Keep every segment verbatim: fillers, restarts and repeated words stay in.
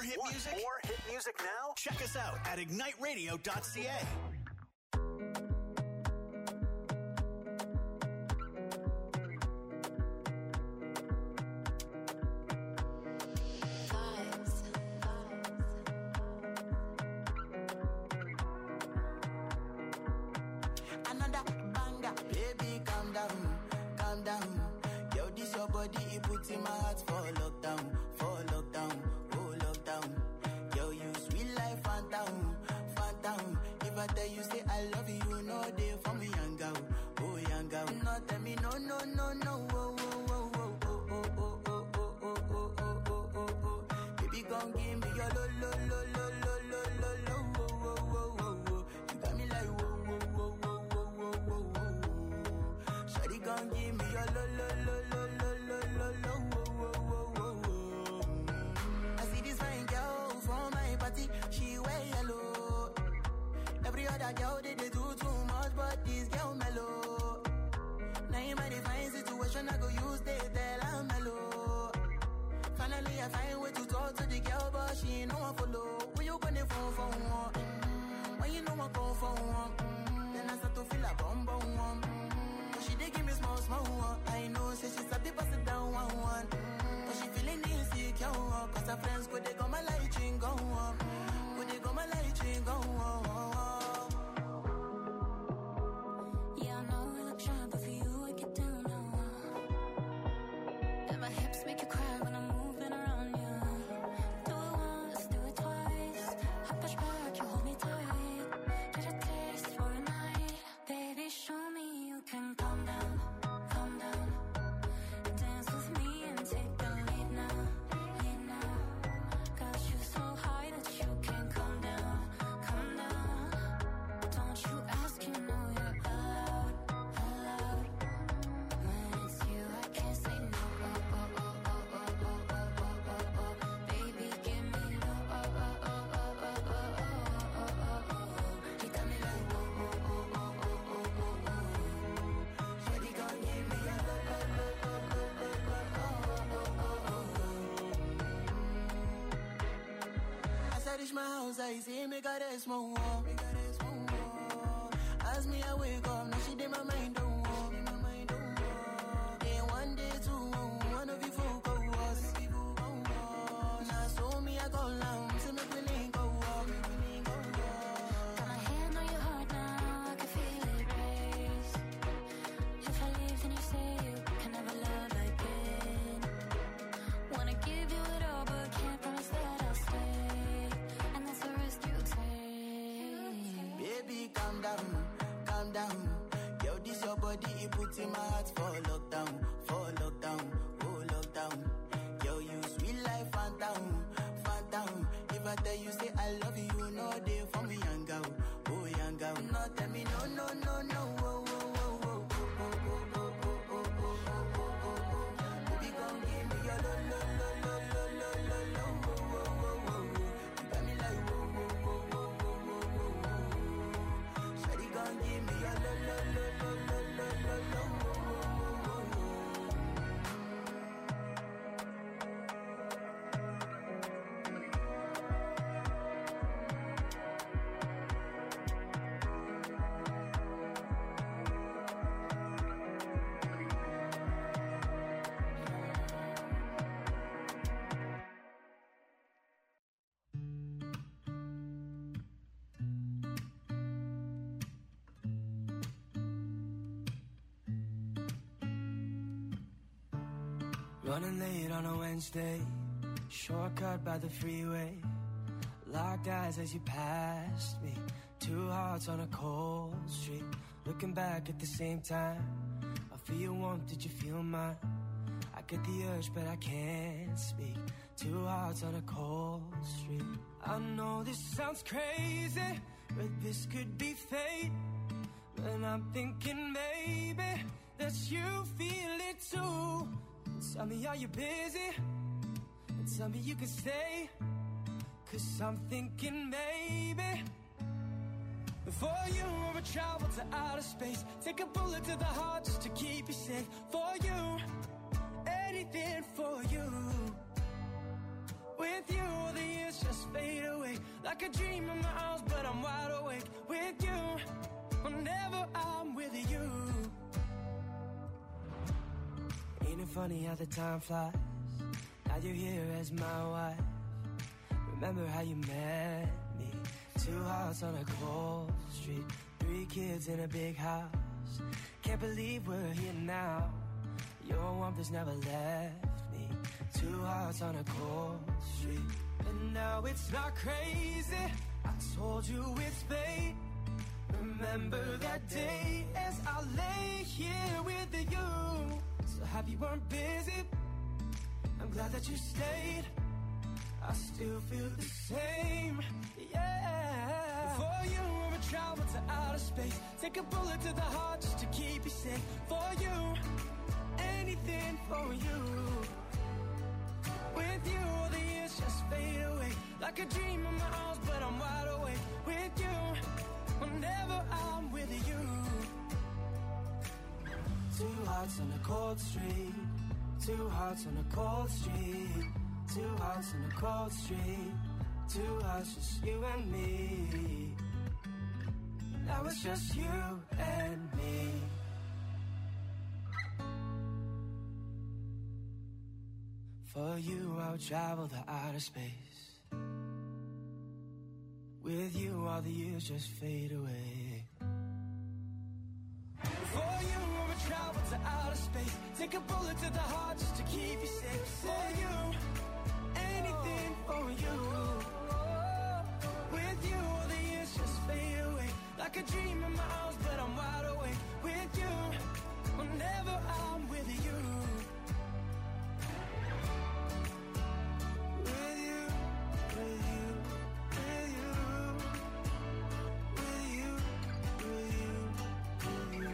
more hit Want music? more hit music now? Check us out at ignite radio dot c a. In my heart for lockdown, for lockdown, oh lockdown. Yo, you sweet life, phantom, phantom. If I tell you say I love you, no day for me, young girl, oh young girl. No tell me no, no, no, no, oh, oh, oh, oh, oh, oh, oh, oh, oh, oh, oh, oh, oh, oh. Baby, gon' give me your lo, lo, lo, lo, lo, lo, lo, lo, oh, oh, oh, oh, oh. You got me like whoa, whoa, whoa, whoa, whoa, whoa, whoa, whoa. Shawty gon' give me your lo, lo, lo, lo, lo, lo, lo, lo. She wear yellow. Every other girl they, they do too much, but this girl mellow. Now in my divine situation, I go use they tell I'm mellow. Finally I find way to talk to the girl, but she ain't no one follow. When you gonna phone for one? Mm-hmm. When you know I go for one? Mm-hmm. Then I start to feel a bum bum one. Mm-hmm. But she dey give me small small one. I know, say she's a bit pass it down one one. Mm-hmm. But she feeling insecure, cause her friends go they go my light ring go on. Go they go my light ring go on. Yeah, I know we look shy, but for you I get down now. And my hips make you cry when I'm moving around you. Do it once, do it twice. I push back, you hold me tight. Get a taste for a night. Baby, show me you can calm down, calm down. Dance with me and take the lead now, lead now. Got you so high that you can't come down, come down. Don't you ask, you know you're allowed, allowed. When it's you, I can't say no. Oh, oh, oh, oh, oh, oh, oh, oh, oh, oh. Baby, give me low. Oh, oh, oh, oh, oh, oh, oh, oh, oh, oh. He got me like whoa, whoa, whoa, whoa, whoa, whoa, whoa, whoa. Shawty gon' give me a low, low, low, low, low, low, low, oh, oh, oh, oh. As I reach my house, I see me got a small wall. As me I wake up, now she did my mind don't walk. Then one day two, one of you folk go was. Now so me I go long, so me we link go walk. Got my hand on your heart now, I can feel it race. If I leave, then you say you can never love again. Wanna give you it all, but can't promise that I'll stay. And that's the risk you take. Baby, calm down, calm down. Yo, this your body, it puts in my heart for lockdown, for lockdown, oh lockdown. Yo, you sweet life, phantom, phantom. If I tell you say I love you, no day for me, young girl, oh young girl. No, tell me no, no, no, no, oh, oh, oh, oh, oh, oh, oh, oh, oh, oh, oh, oh, oh, oh. Baby, gon' give me your lo, lo, lo, lo, lo, lo, lo, lo, oh, oh, oh, oh, oh. You got me like whoa, whoa, whoa, whoa, whoa, whoa, whoa, whoa. Shawty gon' give me your lo, lo, lo, lo, lo, lo, lo, lo, oh, oh, oh, oh, oh. Running late on a Wednesday, shortcut by the freeway. Locked eyes as you passed me, two hearts on a cold street. Looking back at the same time, I feel your warmth, did you feel mine? I get the urge but I can't speak, two hearts on a cold street. I know this sounds crazy, but this could be fate. And I'm thinking maybe that you feel it too. Tell me, are you busy? And tell me you can stay, cause I'm thinking maybe before you ever travel to outer space, take a bullet to the heart just to keep you safe. For you, anything for you. With you, the years just fade away. Like a dream in my arms, but I'm wide awake with you. Whenever I'm with you. Ain't it funny how the time flies? Now you're here as my wife. Remember how you met me? Two hearts on a cold street, three kids in a big house. Can't believe we're here now. Your warmth has never left me. Two hearts on a cold street. And now it's not crazy. I told you it's fate. Remember that day as I lay here with you. So happy you weren't busy. I'm glad that you stayed. I still feel the same, yeah. For you, I would travel to outer space. Take a bullet to the heart just to keep you safe. For you, anything for you. With you, all the years just fade away. Like a dream in my arms, but I'm wide awake. With you, whenever I'm with you. Two hearts on a cold street. Two hearts on a cold street. Two hearts on a cold street. Two hearts, just you and me. Now it's just you and me. For you, I'll travel the outer space. With you, all the years just fade away. For you, I would travel to outer space. Take a bullet to the heart just to keep you safe. For you, anything for you. With you, all the years just fade away. Like a dream in my arms, but I'm wide awake. With you, whenever I'm with you. With you, with you, with you. With you, with you, with you.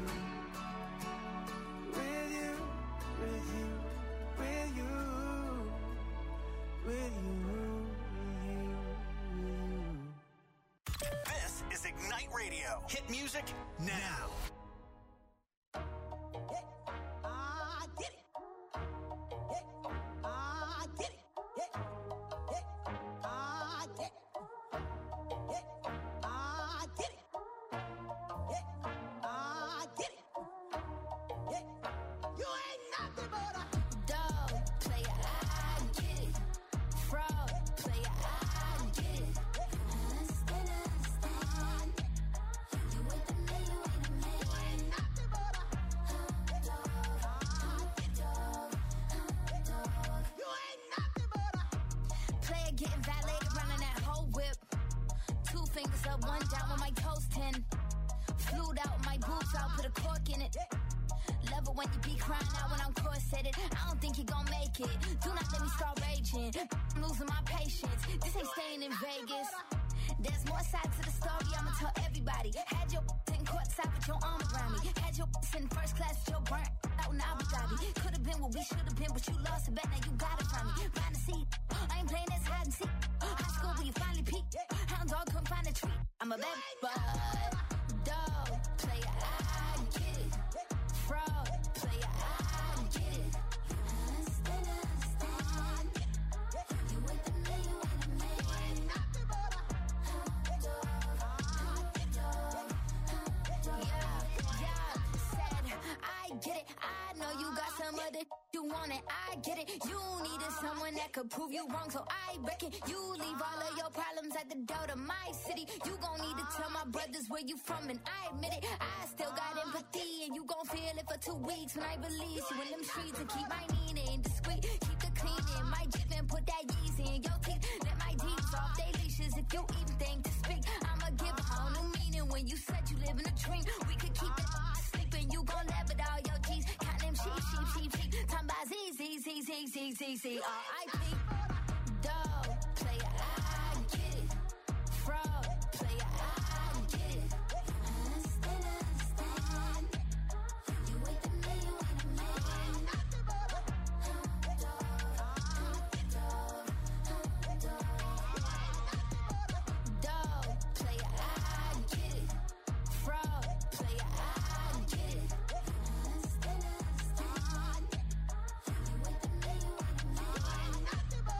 With you, with you, with you. With you, with you. This is Ignite Radio. Hit music now. Could prove you wrong, so I reckon you leave all of your problems at the door to my city. You gon' need to tell my brothers where you from, and I admit it. I still got empathy, and you gon' feel it for two weeks when I release you in them streets. And keep my meaning discreet, keep the cleaning, my jib and put that Yeezy in your teeth. Let my deeds off they leashes if you even think to speak. I'ma give a whole new meaning when you said you live in a dream. We could keep it sleeping, you gon' laugh at all your G's. Count them sheep, sheep, sheep, sheep. Talking about Z, Z, Z, Z, Z, Z, Z, R I P. Dog, player, I get it. Fraud, player, I get it. Understand, understand. You ain't the man, you ain't the man. Dog, dog, dog. Dog, player, I get it. Fraud, player, I get it. Understand, understand. You ain't the man, you ain't the man.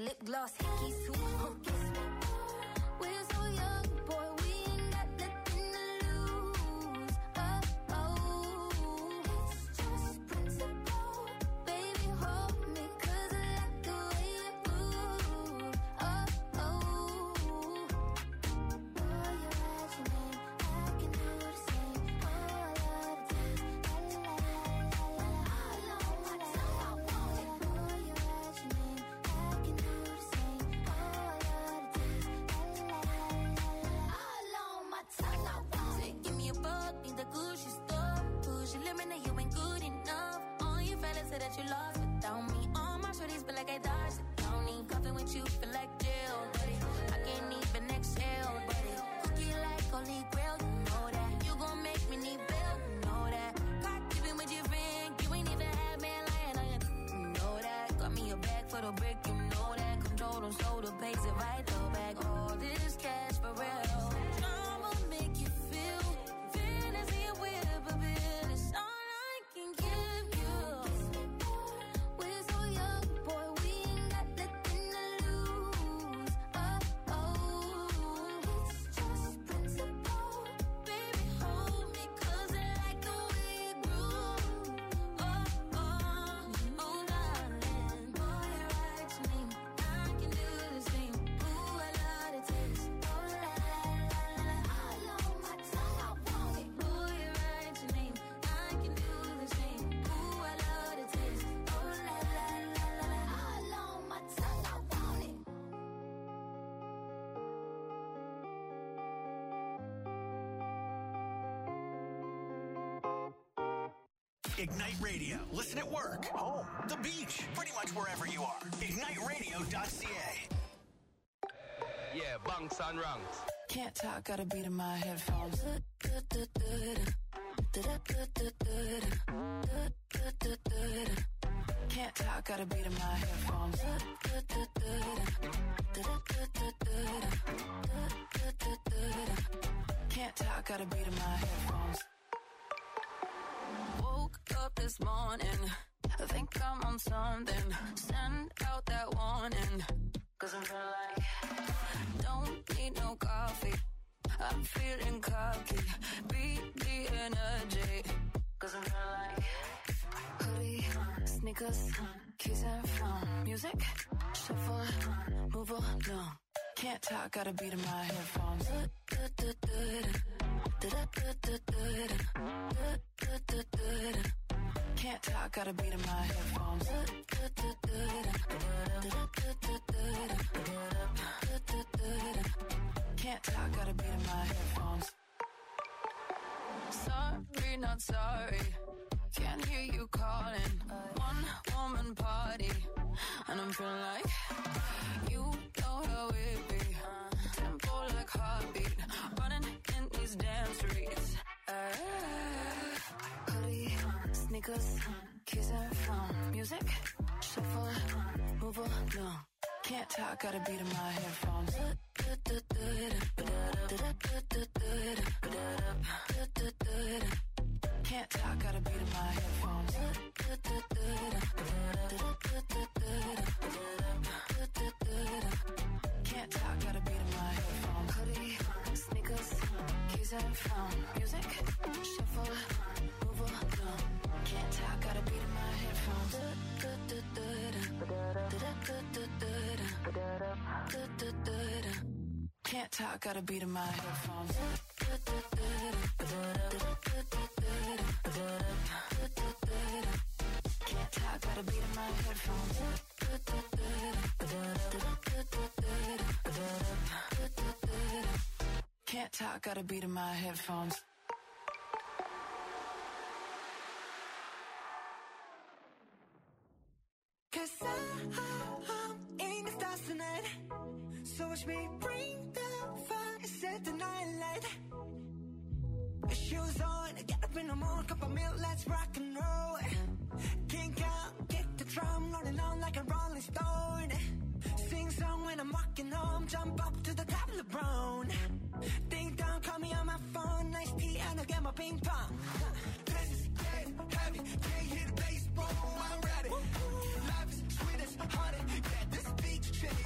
lip gloss, hickey too. Huh, kiss me. We're so young, boy, we ain't got nothing to lose. Oh, oh, it's just principle. Baby, hold me, 'cause I like the way you move. Oh, oh. Boy, you're at your name, I can do the same. Oh, I love the taste. La, la, la, la, la, la. All on my tongue, I want it. Boy, you're at your name, I can do the same. Oh, I love the taste. La, la, la, la, la, la. All on my tongue, I want it. Give me a buck, need the Gucci stuff. Push your limit, now you ain't good enough. All your fellas say that you lost without me. All my shorties feel like I dodged the county. Coughing with you feel like jail, buddy. I can't even exhale, buddy. Cookie like holy grail, you know that. You gon' make me need bail, you know that. Got keeping with your friend, you ain't even had man lying on you, you know that. Got me a bag for the brick, you know that. Control them, so the pace if I throw back all this cash for real. I'ma make you feel fantasy with a bill. It's all I can give you. We're so young, boy, we ain't got nothing to lose. Oh, oh, it's just principle. Baby, hold me, 'cause I like the way you groove. Oh, oh, oh, darling. Boy, you're right to me. I can do the same. Ooh, I love the taste. Oh, la, la, la, la, la. All on my tongue, I want it. Boy, you're right to me. I can do the same. Ooh, I love the taste. Oh, la, la, la, la, la. All on my tongue, I want it. Ignite Radio. Listen at work, home, the beach, pretty much wherever you are. ignite radio dot c a. Yeah, bunks and ranks. Can't talk, got a beat in my headphones. Can't talk, got a beat in my headphones. Can't talk, got a beat in my headphones. Woke up this morning, I think I'm on something. Send out that warning, 'cause I'm feeling like don't need no coffee. I'm feeling cocky. Beat the energy, 'cause I'm feeling like hoodie, sneakers, keys and phone. Music, shuffle, move along. Can't talk, got a beat in my headphones. Can't talk, got a beat in my headphones. Can't talk, got a beat in my headphones. Sorry, not sorry. Can't hear you calling. One woman party, and I'm feeling like you know how it be. Tempo like heartbeat, running in these damn streets. Uh, hoodie, sneakers, keys and phone. Music, shuffle, move along. Can't talk, got a beat in my headphones. Can't talk, got a beat in my headphones. Can't talk, got a beat in my headphones. Hoodie, sneakers, keys and phone. Music, shuffle, move along. Can't talk, got a beat in my headphones. Can't talk, got a beat in my headphones. Can't talk, got a beat in my headphones. Can't talk, got a beat in my headphones. Cause I'm in the stars tonight. So watch me bring the fire and set the night light. Shoes on, get up in the morning, cup of milk, let's rock and roll. Kink out, kick the drum, rolling on like a rolling stone. Sing song when I'm walking home, jump up to the top of the brown. Ding dong, call me on my phone, nice tea and I'll get my ping pong. This is getting heavy, can't hear the bass, boom, I'm ready. Life is sweet as honey, yeah, this beach chick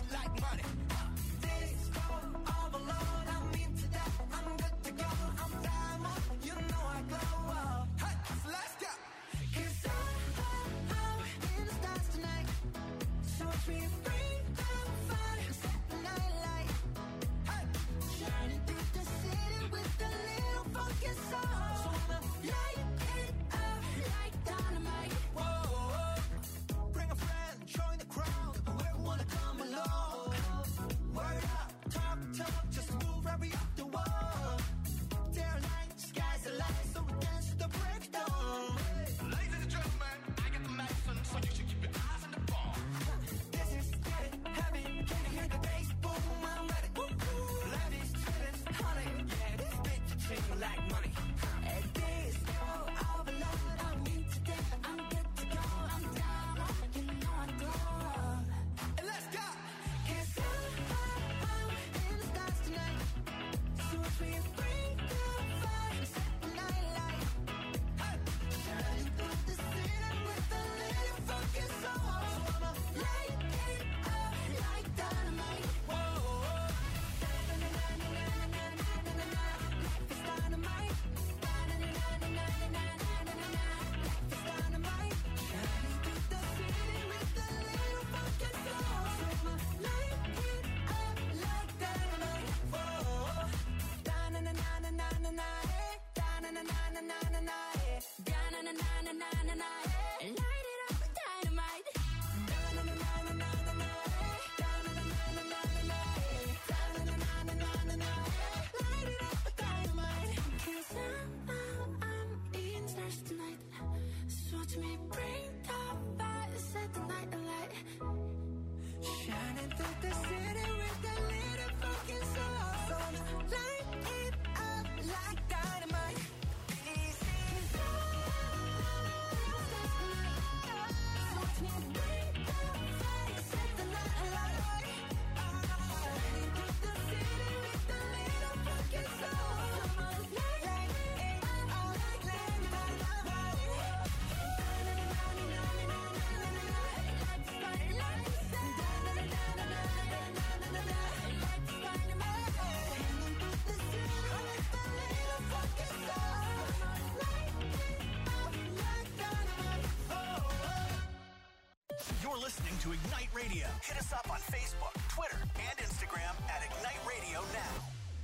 to Ignite Radio. Hit us up on Facebook, Twitter, and Instagram at Ignite Radio Now.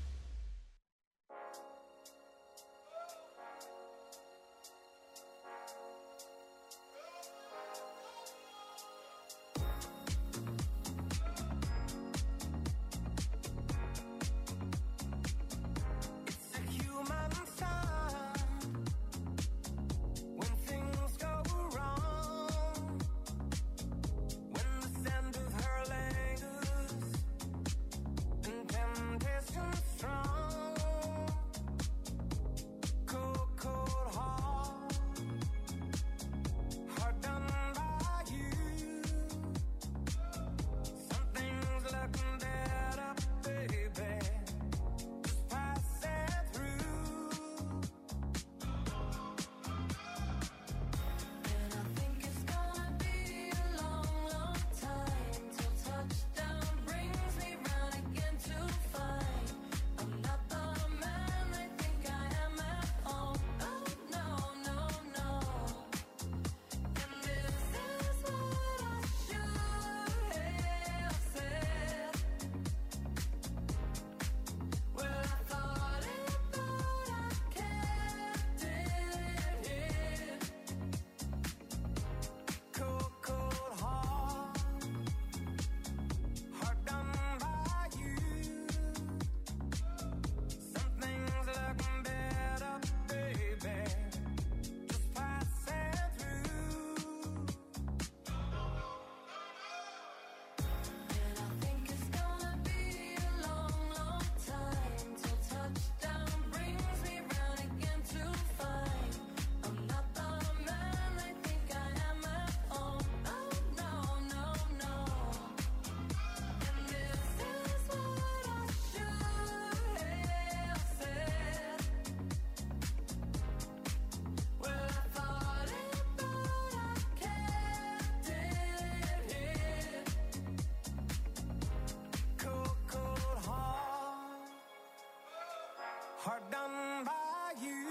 Hard done by you.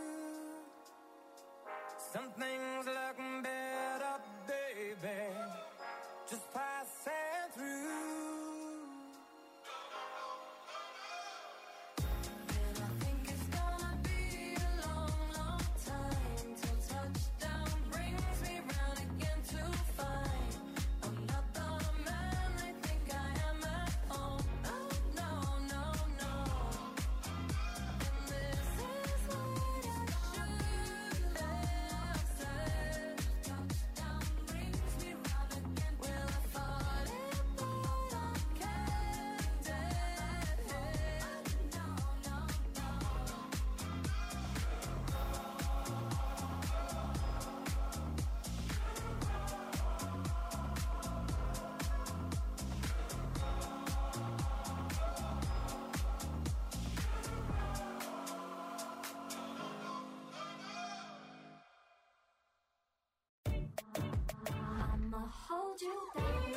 Some things look better, baby, just passing through. And I think it's gonna be a long, long time till touchdown brings me round again to find I'm not the man I think I am at home. Oh, no, no, no. I'ma hold you down.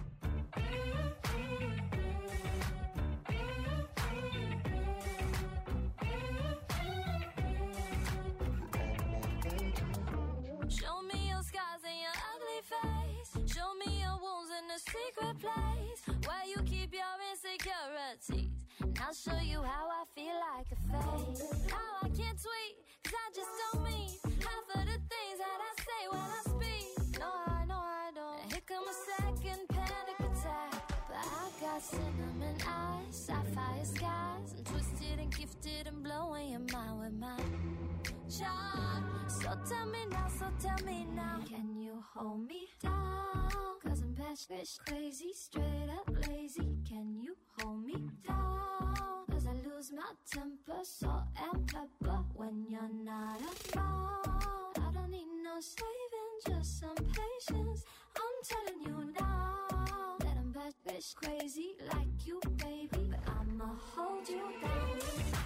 Show me your scars and your ugly face. Show me your wounds in a secret place where you keep your insecurities. And I'll show you how I feel like a fake. How I can't tweet, cause I just don't mean half of the things that I say when I speak. No, I know I don't. Here come a second panic attack. But I got cinnamon eyes, sapphire skies. I'm twisted and gifted and blowing your mind with my charm. So tell me now, so tell me now, can you hold me down? Cause I'm bad bitch crazy, straight up lazy. Can you hold me down? Cause I lose my temper, salt and pepper when you're not around. I don't need no saving, just some patience. I'm telling you now that I'm bad bitch crazy like you, baby. But I'ma hold you down.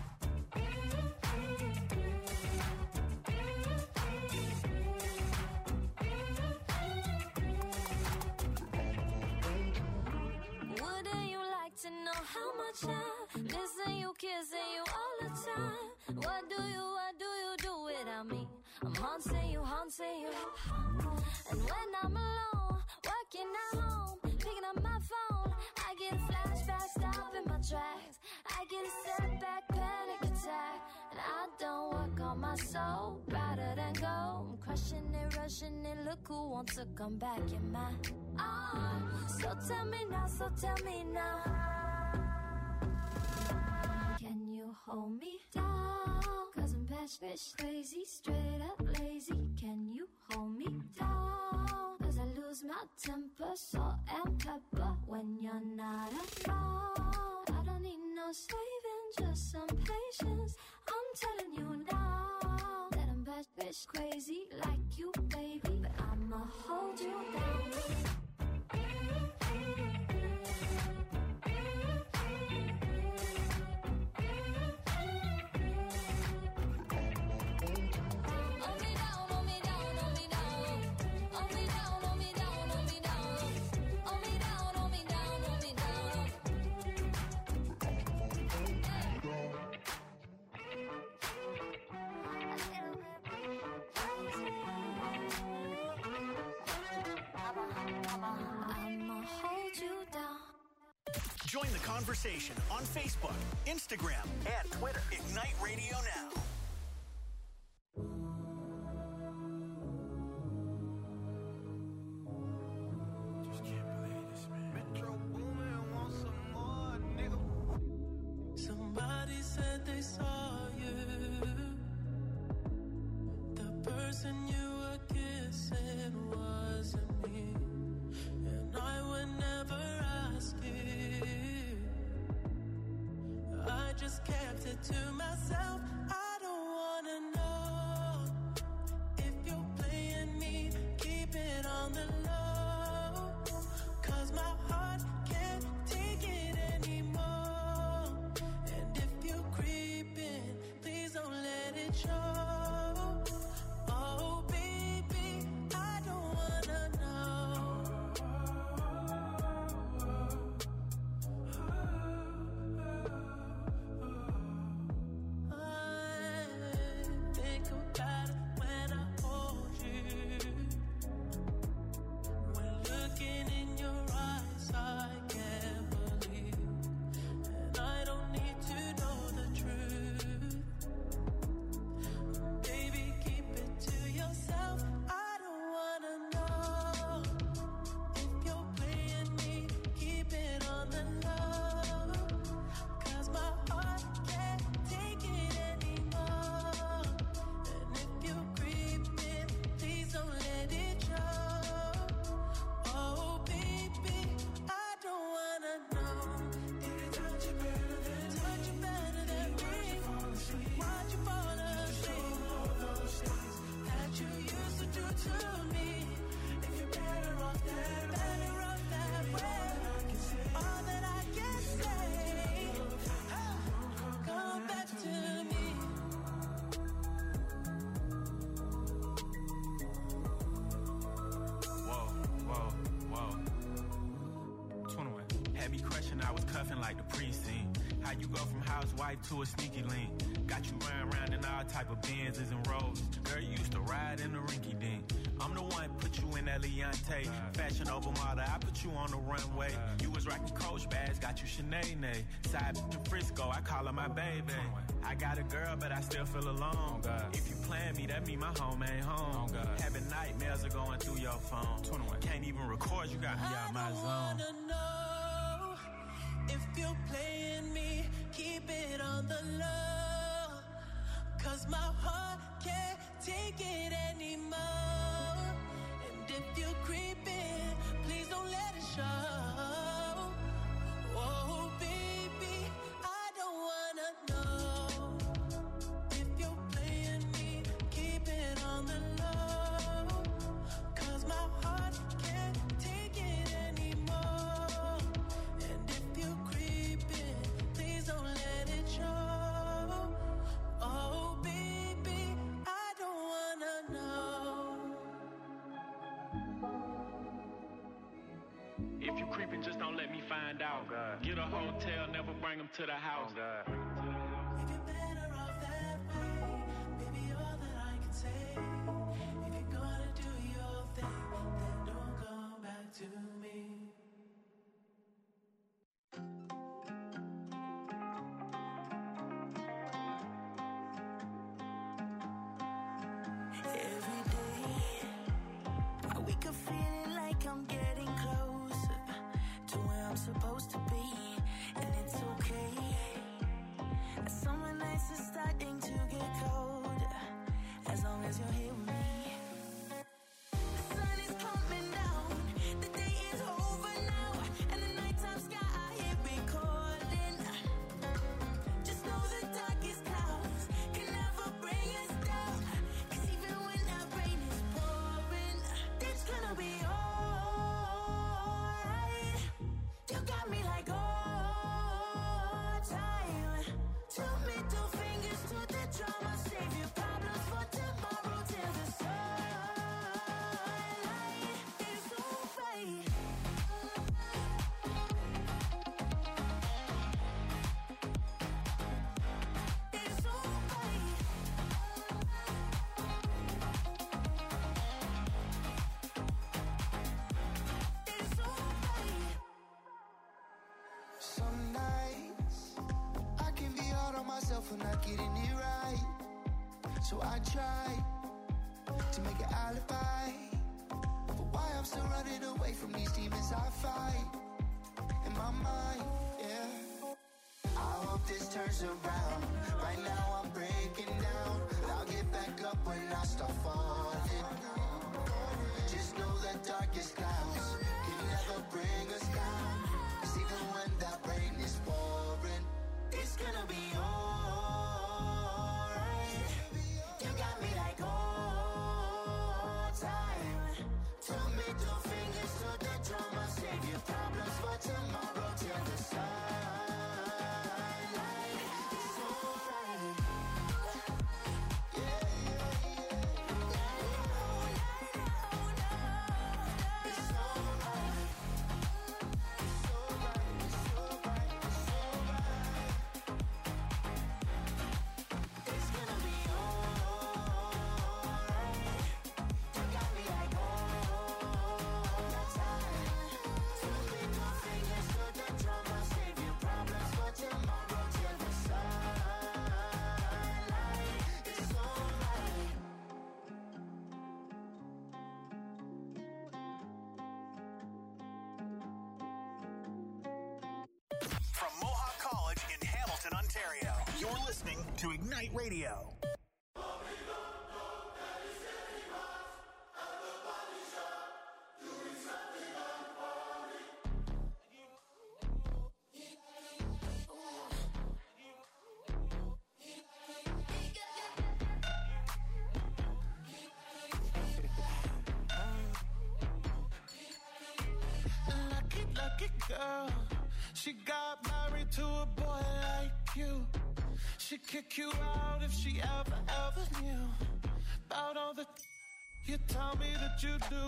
Wouldn't you like to know how much I'm missing you, kissing you all the time? What do you, what do you do without me? I'm haunting you, haunting you. And when I'm alone, Working at home, picking up my phone. I get a flashback, stop in my tracks. I get a setback, panic attack. And I don't work on my soul, rather than go. I'm crushing it, rushing it, look who wants to come back in my arms. So tell me now, so tell me now. Can you hold me down? Cause I'm bad bitch crazy, straight up lazy. Can you hold me down? Cause I lose my temper, salt and pepper when you're not around. I don't need no saving, just some patience. I'm telling you now that I'm bad bitch crazy like you, baby. But I'ma hold you down. Join the conversation on Facebook, Instagram, and Twitter. Ignite Radio Now. Just can't believe this, man. Metro Boomin wants some more, nigga. Somebody said they saw you. The person you were kissing wasn't me. And I would never ask you. I just kept it to myself. I don't wanna know if you're playing me. Keep it on the low, cause my heart can't take it anymore. And if you're creeping, please don't let it show. Oh baby, I don't wanna know. Think about it when I hold you. When looking in your eyes, I can't believe. And I don't need to know the truth. Baby, keep it to yourself. I don't wanna know if you're playing me. Keep it on the low, cause my heart can't take it anymore. And if you're creeping, please don't let it show. Oh baby, I don't wanna know. Did it touch you better than touch you better than me? Why'd you fall asleep? All those things that you used to do to me. If you're better off that better off that way. All that I can say, come back to me. Whoa, whoa, whoa. twenty-one. Had me crushing, I was cuffing like the precinct. How you go from housewife to a sneaky link? Got you running around in all type of Benzes and Rolls. Girl, you used to ride in the rinky dink. I'm the one put you in that Leontay. Fashion over model, I put you on the runway. You was rocking Coach bags, got you Sinead. Side to Frisco, I call her my baby. I got a girl, but I still feel alone. If you plan me, that mean my home ain't home. Having nightmares are going through your phone. Can't even record, you got me out my I zone. wanna know if you're playing me. Keep it on the low, cause my heart can't take it anymore. And if you're creeping, please don't let it show. Oh baby, I don't wanna know if you're playing me. Keep it on the low, cause my heart can't take it anymore. And if you're creeping, please don't let it show. Oh baby, I don't wanna know. If you creeping, just don't let me find out. Get a hotel, never bring them to the house. If you're better off that way, baby, all that I can say. If you're gonna do your thing, then don't come back to to me. Every day, I wake up feeling like I'm getting closer to where I'm supposed to be, and it's okay. Summer nights are starting to get colder, as long as you're here with me. The sun is coming down, the day is over now, and the nighttime sky I hear it calling. Just know the darkest clouds can never bring us down, 'cause even when that rain is pouring, it's gonna be alright. You got me like all time. Two middle fingers to the drama, save your problems for tomorrow till the sunlight is alright. It's alright. It's alright. Some nights I can be hard on myself for not getting it right. So I try to make an alibi for why I'm still running away from these demons I fight in my mind, yeah. I hope this turns around. Right now I'm breaking down. I'll get back up when I start falling. Just know the darkest clouds can never bring us down, 'cause even when that rain is pouring, It's gonna be alright. You got me like all time. Two middle fingers to the drama, save your problems for tomorrow till the sunlight. It's alright. Yeah, yeah, yeah. It's alright. It's alright. It's alright. It's alright. It's gonna be alright. You got me like all time. Two middle fingers to the drama, save your problems for tomorrow till the sunlight. It's alright. From Mohawk College in Hamilton, Ontario, you're listening to Ignite Radio. lucky, lucky girl. She got married to a boy like you. She'd kick you out if she ever, ever knew about all the you tell me that you do.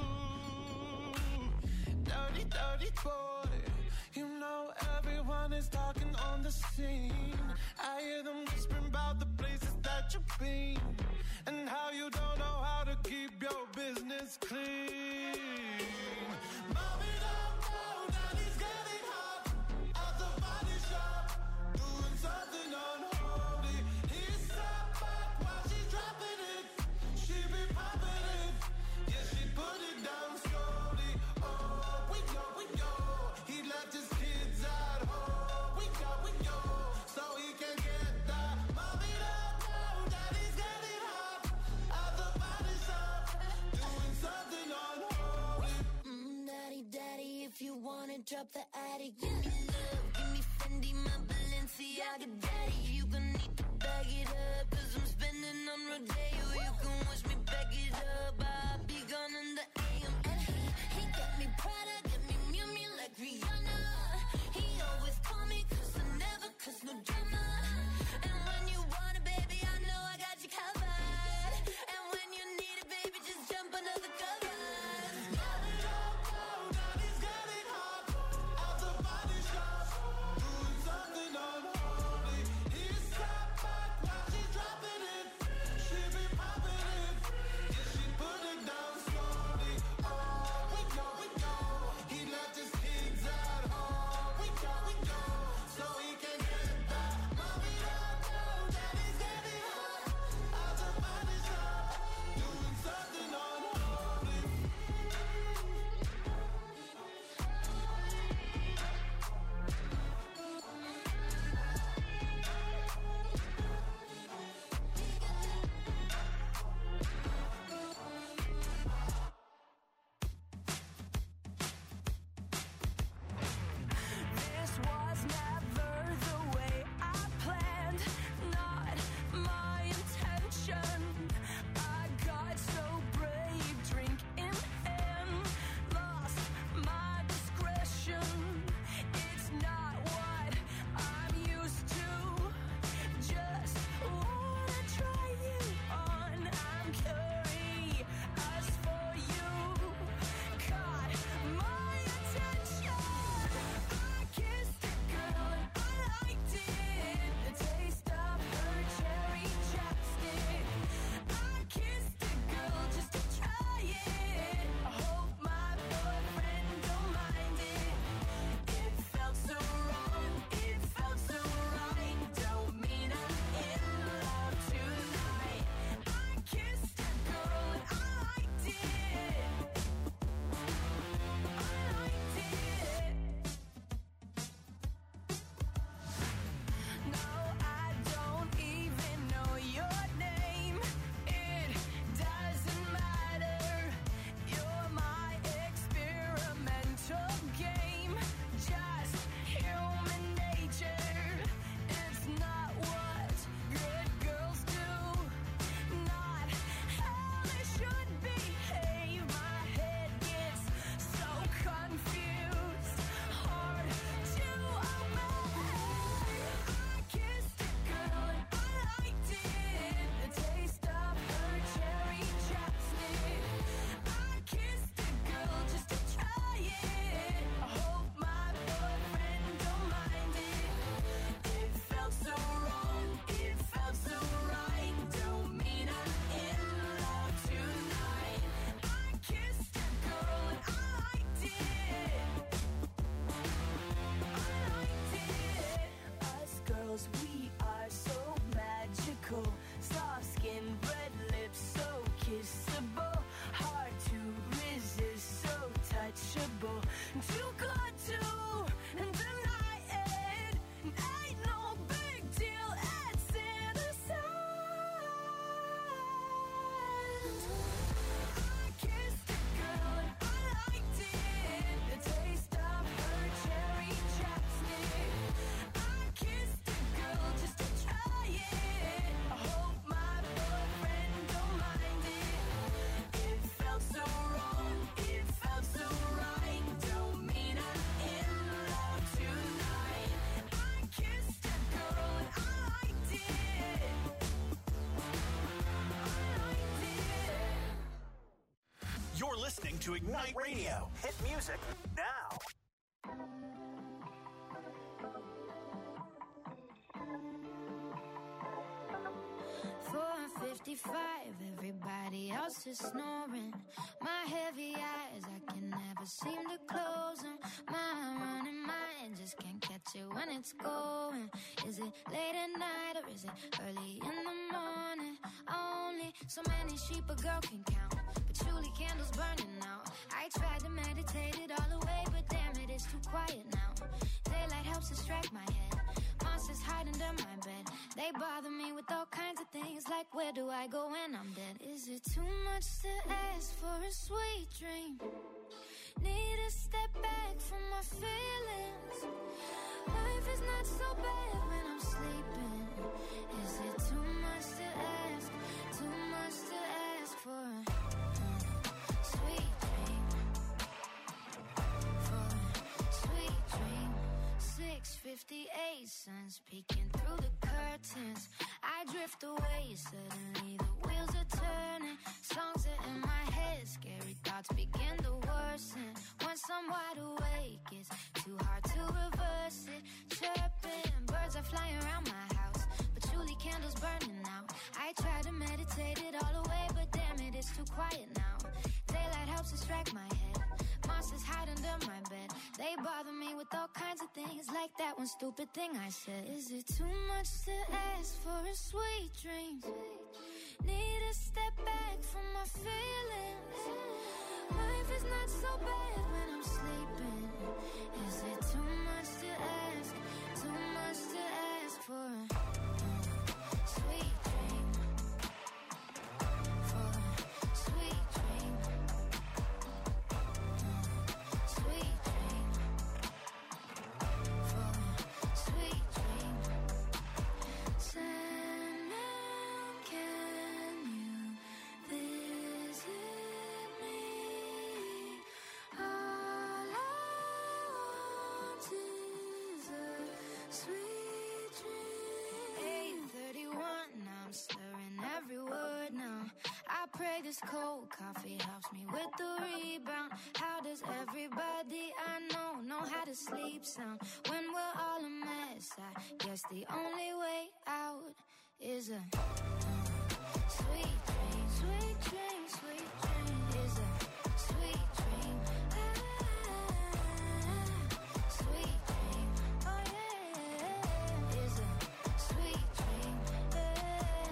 Dirty, dirty boy. You know everyone is talking on the scene. I hear them whispering about the places that you've been and how you don't know how to keep your business clean. Mommy, don't know that he's getting hot at the body shop, doing something unholy. He sat back while she's dropping it. She be popping it. Yeah, she put it down slowly. Oh, we go, we go. He left his kids at home. We go, we go. So he can get that. Mommy, don't know that he's getting hot at the body shop, doing something unholy. Mm, daddy, daddy, if you wanna drop the attic, give me love, give me Fendi, my Balenciaga, daddy. You gon' need to bag it up, 'cause I'm spending on Rodeo. You can wish me back it up, I'll be gone in the A M. And he, he got me Prada, get me Miu Miu like Rihanna. He always call me 'cause I never cause no drama. And when you want it, baby, I know I got you covered. And when you need it, baby, just jump under the covers. Mommy, don't know that he's getting hot at the body shop, doing something unholy. He to Ignite Radio. Hit music now. four fifty-five, everybody else is snoring. My heavy eyes, I can never seem to close them. My running mind just can't catch it when it's going. Is it late at night or is it early in the morning? Only so many sheep a girl can count, patchouli candles burning out. I tried to meditate it all away, but damn it, it's too quiet now. Daylight helps distract my head. Monsters hide under my bed. They bother me with all kinds of things, like where do I go when I'm dead? Is it too much to ask for a sweet dream? Need to step back from my feelings. Life is not so bad when I'm sleeping. Is it too much to ask? Too much to ask for a uh, sweet dream? For a sweet dream. six fifty-eight, sun's peeking through the curtains. I drift away, suddenly the wheels are turning. Songs are in my head, scary thoughts begin to worsen. Once I'm wide awake, it's too hard to reverse it. Chirping, birds are flying around my house, patchouli candles burning out. I try to meditate it all away, but damn it, it's too quiet now. Daylight helps distract my head. Monsters hide under my bed. They bother me with all kinds of things, like that one stupid thing I said. Is it too much to ask for a sweet dream? Need to step back from my feelings. Life is not so bad when I'm sleeping. Is it too much to ask? Too much to ask for a uh, sweet dream? For a sweet dream. Sweet dream. For a sweet dream. Sandman, can you visit me? All I want is a sweet dream. eight thirty-one, I'm slurring every word now. I pray this cold coffee helps me with the rebound. How does everybody I know know how to sleep sound? When we're all a mess, I guess the only way out is a uh, sweet dream. Sweet dream, sweet dream is a sweet dream. Ah, sweet dream, oh yeah, is a sweet dream. Yeah.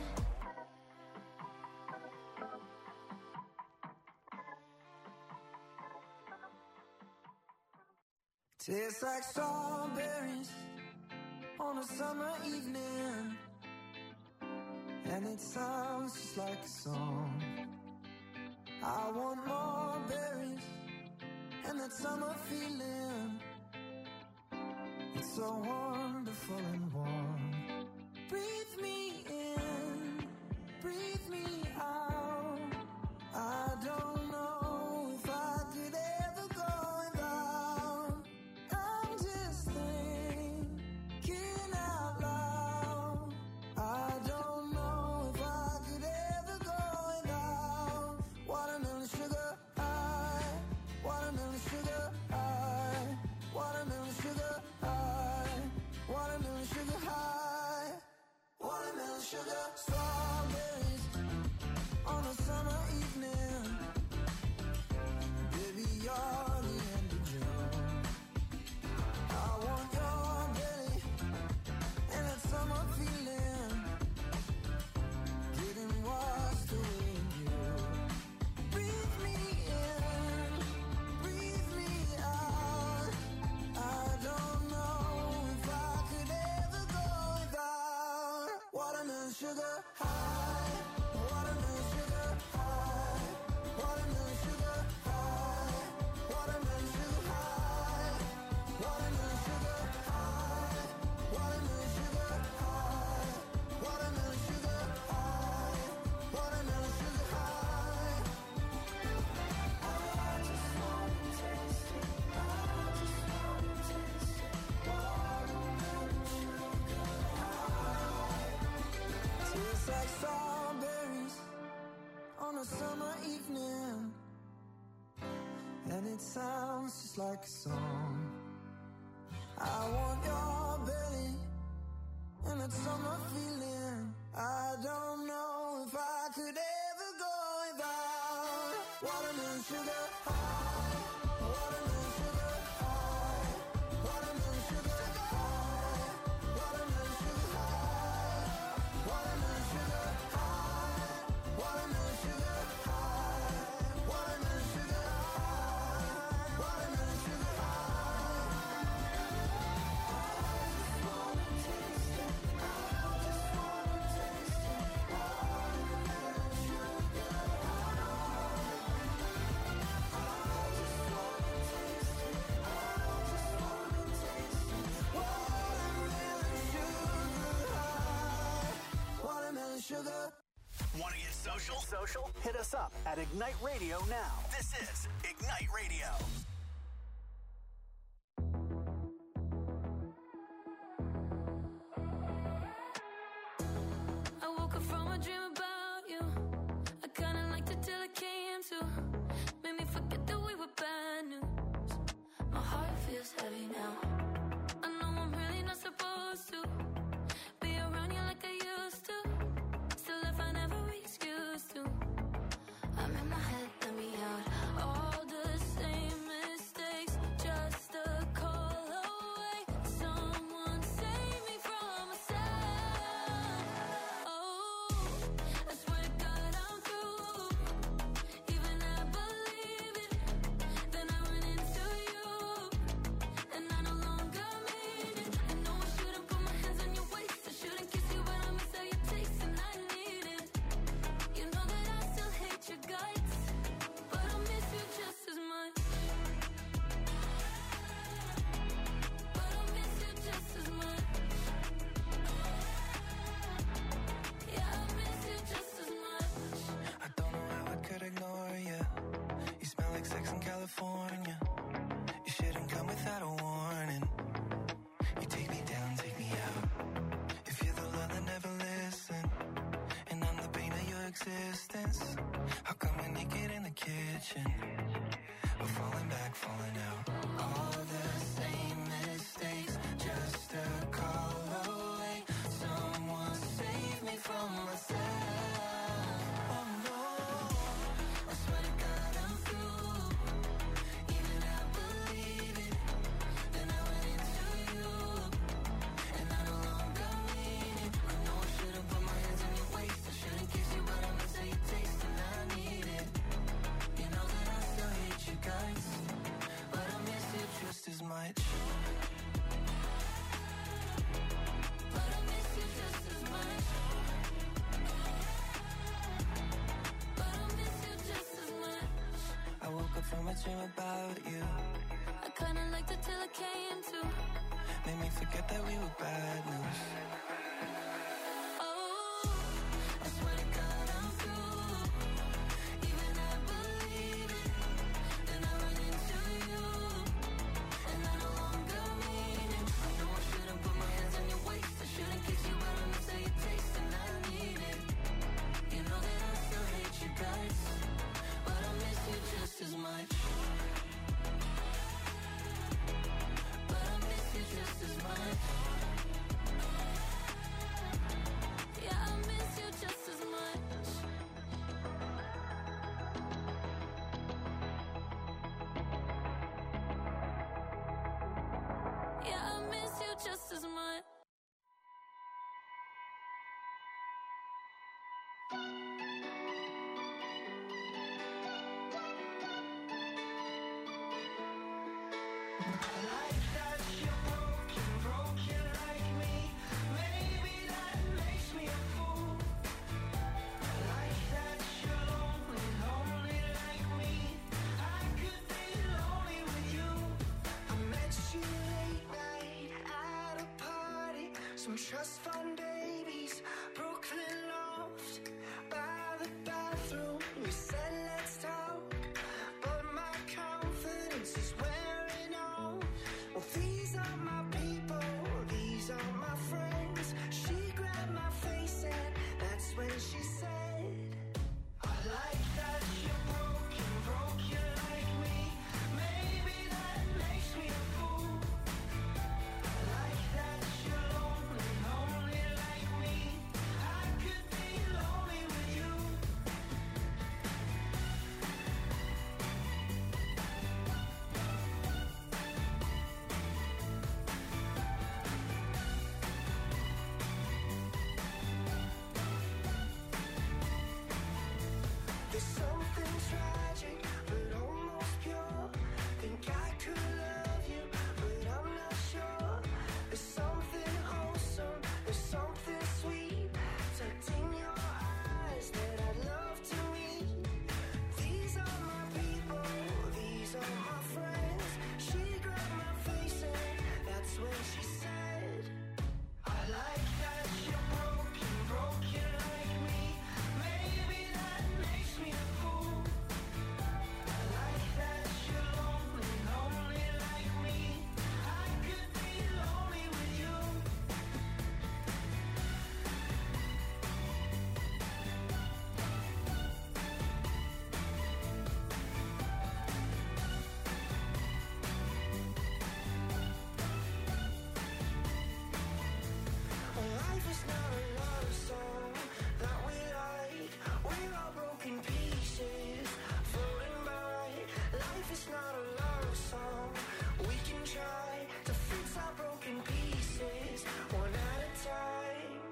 Tastes like strawberries on a summer evening, and it sounds just like a song. I want more berries and that summer feeling. It's so wonderful and warm. Breathe me in, breathe me out. I don't know if I could ever go without. I'm just thinking out loud. I don't know if I could ever go without. Watermelon sugar high, watermelon sugar high, watermelon sugar high, watermelon sugar high, watermelon sugar. Strawberries on a summer evening. Baby, you're the end of June. I want your belly and that summer feeling, getting washed away in you. Breathe me in, breathe me out. I don't know if I could ever go without. Watermelon sugar high, watermelon sugar high, watermelon sugar high, watermelon sugar high, watermelon sugar high, watermelon sugar high, watermelon sugar high, watermelon sugar high. I just wanna taste it, I just wanna taste it. Watermelon sugar high. Tastes like and it sounds just like a song. I want your belly and that summer feeling. I don't know if I could ever go without watermelon sugar high, watermelon sugar high, watermelon sugar high, watermelon sugar high, watermelon sugar high, watermelon sugar high, watermelon sugar high, watermelon sugar high. I just wanna taste it. I just wanna taste it. Watermelon sugar high. I just wanna taste it. I just wanna taste it. Watermelon sugar high. Watermelon sugar. Want to get social? Social? Hit us up at Ignite Radio now. This is Ignite Radio. I woke up from a dream about you. I kinda liked it till it came to. Made me forget that we were bad news. My heart feels heavy now. I know I'm really not supposed to be around you like I used to. Still, if I never excuse to, I'm in my head, let me out. All the same mistakes, just a call away. Someone save me from myself. Oh, I swear to God I'm through. Even I believe it. Then I run into you, and I no longer mean it. I know I shouldn't put my hands on your waist. I shouldn't kiss you, but I miss how you taste, and I need it. You know that I still hate your guts, but I miss you just as much. But I miss you just as much. Yeah, I miss you just as much. I don't know how I could ignore you. You smell like sex in California. You shouldn't come without a warning. You take me down, take me out. If you're the love that never listen, and I'm the pain of your existence, how come we're naked in the kitchen? We're falling back, falling out. All the same mistakes, just a call away. Someone save me from myself. Oh no, I swear to God I'm through. Even I believe it. Then I went into you, and I no longer mean it. I know I shouldn't put my hands on your waist. I shouldn't kiss you, but I miss how you taste, and I need it. You know that I still hate you guys, but I miss you just as much. But I miss you just as much. But I miss you just as much. I woke up from a dream about you. I kinda liked it till it came to. Made me forget that we were bad news. Oh, I swear to God I'm through. Even I believe it. Then I run into you, and I no longer mean it. I know I shouldn't put my hands on your waist. I shouldn't kiss you, but I miss how you taste, and I need it. You know that I still hate you guys, but I miss you just as much. But I miss you just as much. Yeah, I miss you just as much. Yeah, I miss you just as much. Like that you're broken, broken like me. Maybe that makes me a fool. Like that you're lonely, lonely like me. I could be lonely with you. I met you late night at a party. Some trust fund babies, Brooklyn loft. By the bathroom, you said let's talk, but my confidence is wearing off. Well, these are my people, these are my friends. She grabbed my face and that's when she said, I like that you're broken, broken like me. There's something sweet tucked in your eyes that I'd love to meet. These are my people, these are my friends. She grabbed my face and that's when she said, I like that you're broken, broken like me. Maybe that makes me a fool. I like that you're lonely, lonely like me. I could be lonely with you. Life is not a love song that we like. We're all broken pieces floating by. Life is not a love song. We can try to fix our broken pieces one at a time.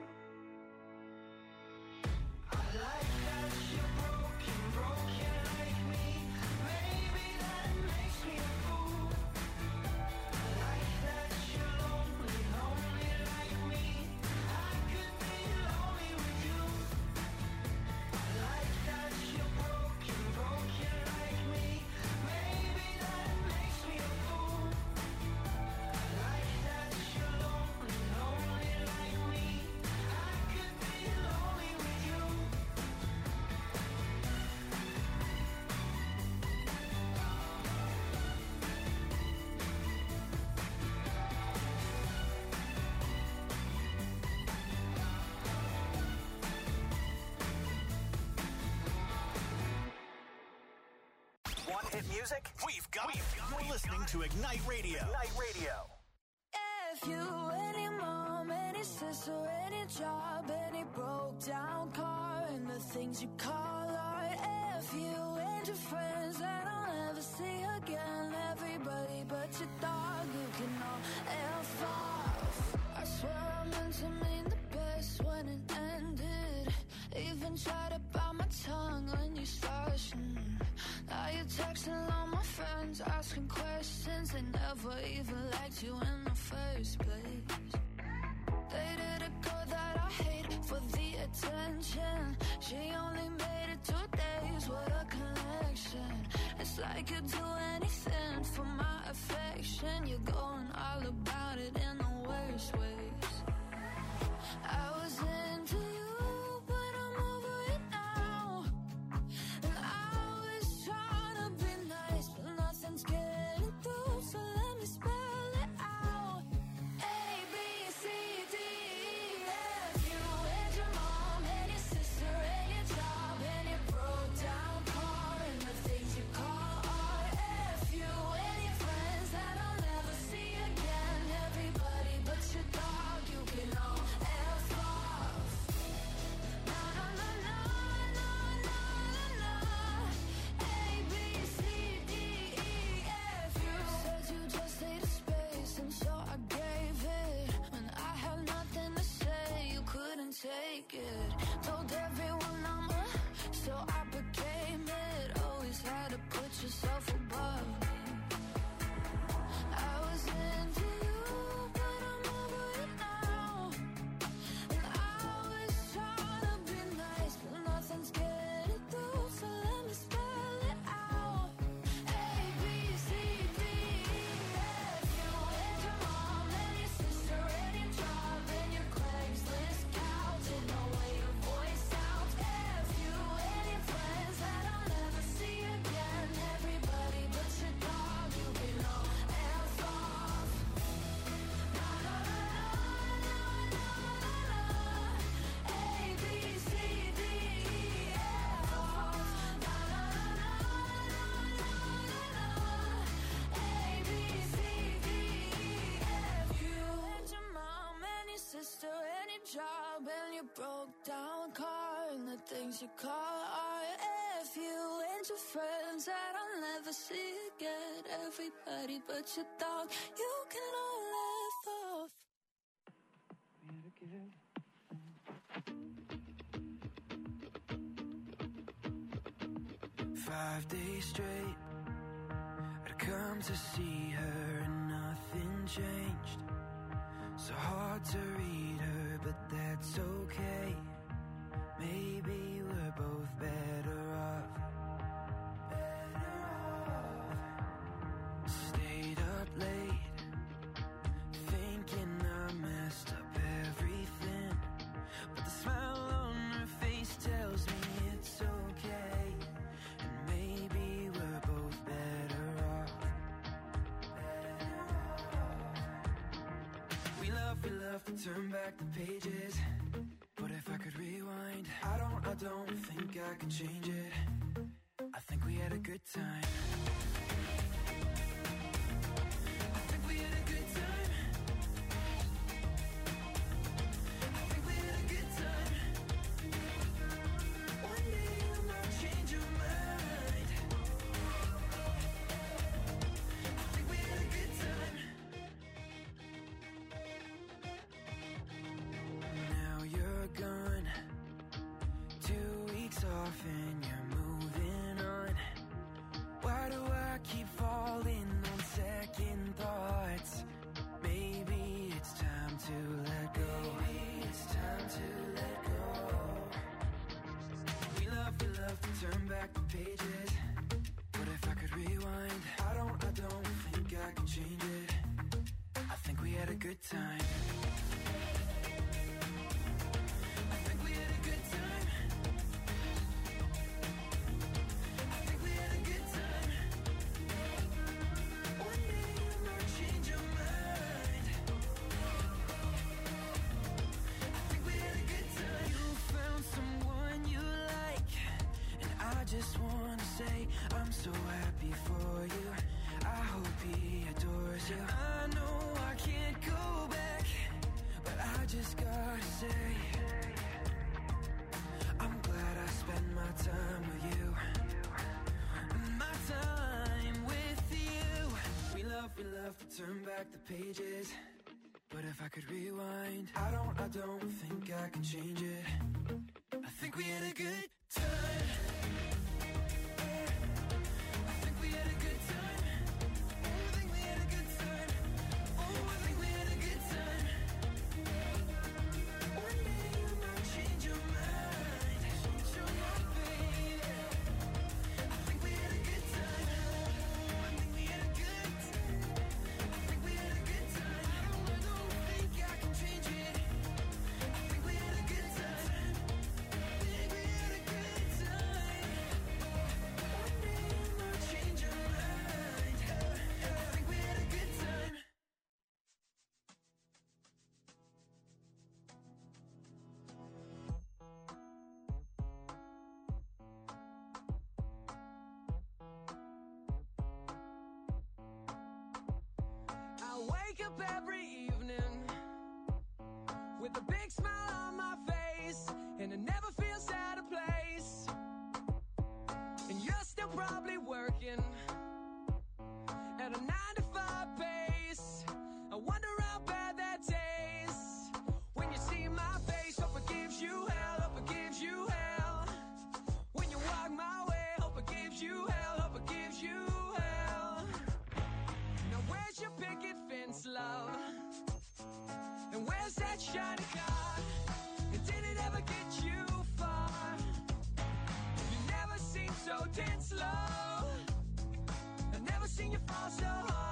I like that you're broken, broken like me. Maybe that makes me a fool. I like that you're lonely, lonely like me. I could be lonely with you. I like that you're broken, broken like me. Maybe that makes me a fool. I like that you're lonely, lonely like me. I could be lonely with you. Want hit music? We've got it. You're listening to Ignite Radio. Ignite Radio. If you, any mom, any sister, any job, any broke down car, and the things you call art. If you and your friends that I'll never see again, everybody but your dog, you can all F off. I swear I meant to mean the best when it ended. Even tried to bite my tongue when you started. Mm. Now you're texting all my friends, asking questions. They never even liked you in the first place. Dated a girl that I hate for the attention. She only made it two days, what a connection. It's like you'd do anything for my affection. You're going all about it in the worst ways. I was into you, but I'm over it now. And I was trying to be nice, but nothing's getting through, so let me spell it out. A, B, C, D, E, F. You and your mom and your sister and your job and your broke down car and the things you call art. F. You and your friends that I'll never see again. Everybody but your dog, you can all F off. Na na na na na na na. A, B, C, D, E, F. You said you just needed space, and so I gave it. When I had nothing to say, you couldn't take it. Told everyone I'm a, so I became it. Always had to put yourself above me. I was into you, but I'm over it now. And I was trying to be nice, but nothing's getting through, so let me spell it out. A, B, C, D, E, F. You and your mom and your sister and your job and your Craigslist couch and the way your voice sounds. F. You and your friends that I'll never see again. Everybody but your dog, you can all F off. Na na na na na na na. A, B, C, D, E, F off. Na na na na na na na. A, B, C, D, E, F. You and your mom and your sister and your job and your broke down car and the things you call art. F. You and your friends that I'll never see again. Everybody but your dog, you can all F off. Five days straight, I'd come to see her and nothing changed. So hard to read her, but love to turn back the pages, but if I could rewind, I don't, I don't think I could change it. I think we had a good time. I think we had a good time. I think we had a good time. One day you might change your mind. I think we had a good time. Now you're gone, two weeks off and you're moving on. Why do I keep falling on second thoughts? Maybe it's time to let go. Maybe it's time to let go. We love, we love to turn back the pages, but if I could rewind, I don't, I don't think I can change it. I think we had a good time. I think we had a good time. I think we had a good time. One day you might change your mind. I think we had a good time. You found someone you like, and I just wanna say I'm so happy for you. I hope he adores you. I know I can't go back, but I just gotta say I'm glad I spent my time with you. My time with you. We love, we love to turn back the pages, but if I could rewind, I don't, I don't think I can change it. I think we had a good time. I think we had a good time. Oh, I think we had a good time. Oh, I think we had a good time. One day you might change your mind. Change your mind, baby. I think we had a good time. I think we had a good time. I think we had a good time. I don't, I don't think I can change it. I think we had a good time. I think we had a good time. One day you might change your mind. I think we had a good time. I wake up every evening with a big smile on my face, and it never feels out of place. And you're still probably working at a nine to five pace. I wonder how bad that tastes when you see my face. Hope it gives you hell, hope it gives you hell. When you walk my way, hope it gives you hell, hope it gives you hell. Now where's your picket fence, love? And where's that shiny car? And did it ever get you far? You never seem so tense, love. I've never seen you fall so hard.